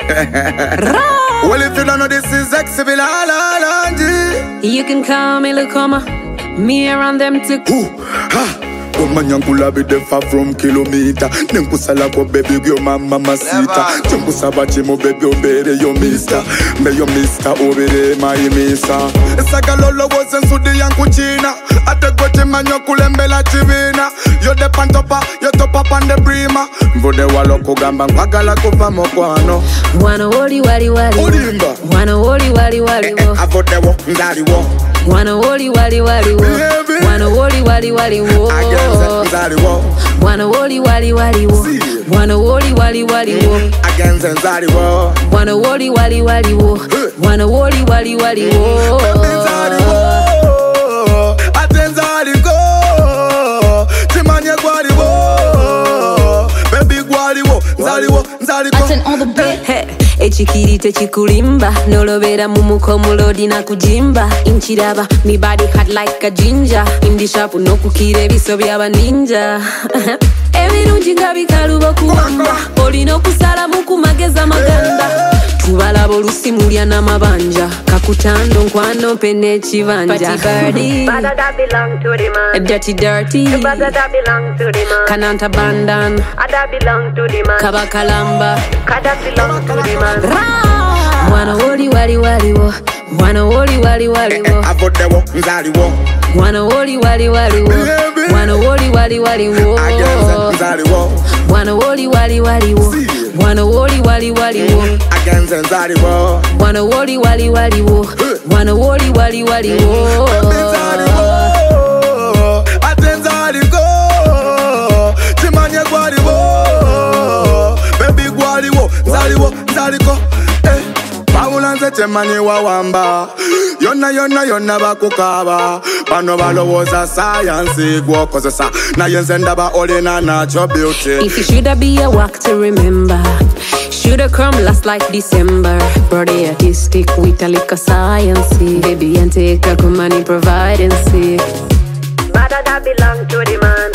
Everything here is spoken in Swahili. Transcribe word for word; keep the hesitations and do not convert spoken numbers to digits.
Well, if you don't know this is Exhibit Alanji. You can call me Lukoma. Me around them too. Ooh, ha. Woman yankula be there far from kilometer. Nenkusala ko baby yo mama masita. Chenkusaba chimo baby obere yo mister. Me yo mister obere my mister. Sagalolo was en sudi yankuchina. Ate goche manyo kulembela chivina. Yo de pantopa, yo topa pande prima. Vode walo kugamba mpagala kuva mokwano. Wana woli wali wali wo. Ulimba. Wana woli wali wali wo. Avote wo, ndari wo. Wana woli wali wali wo. Wana woli wali wali wo. Nzari wo. Wana woli wali wali wo. Wana woli wali wali wo. Against Nzari wo. Wana woli wali wali wo. Wana woli wali wali wo. Nzari wo. Ate Nzari go. Chimanye gwari wo. Baby gwari wo. Nzari wo. Nzari go. Aten on the beat. Echikiri techikulimba nolobera mumuko mulodi na kujimba inchiraba mi body hot like a ginger indi shapu nokukire biso byaba ninja ebirungi nga bikaluba kuwamba olina okusala mukumageza maganda tubalaba olusi mulya n'amabanja kakutando nkwano pene ekibanja Party But that belong to the man. dirty dirty But that belong to the man. kananta bandan That belong to the man. kabakalamba That belong to the man. Wana woli wali wali wo. Wana woli wali wali wo. Avote wo. Nzari wo. Wana woli wali wali wo. Wana woli wali wali wo. Against Nzari wo. Wana woli wali wali wo. Wana woli wali wali wo. Against Nzari wo. Wana woli wali wali wo. Wana woli wali wali wo. Nzari wo. Ate Nzari go. Chimanye gwari wo. Baby gwari wo. Nzari wo. Nzari go. Eh. Paulanze chemanye wawamba. Yona yona yona bakukaba. Bano balowoza science gwokozesa. Na yenze ndaba olina natural beauty. If you shoulda be a walk to remember, shoulda come last like December. Brody artistic with a lick of science. Baby and take a come money provide and see. But that belong to the man.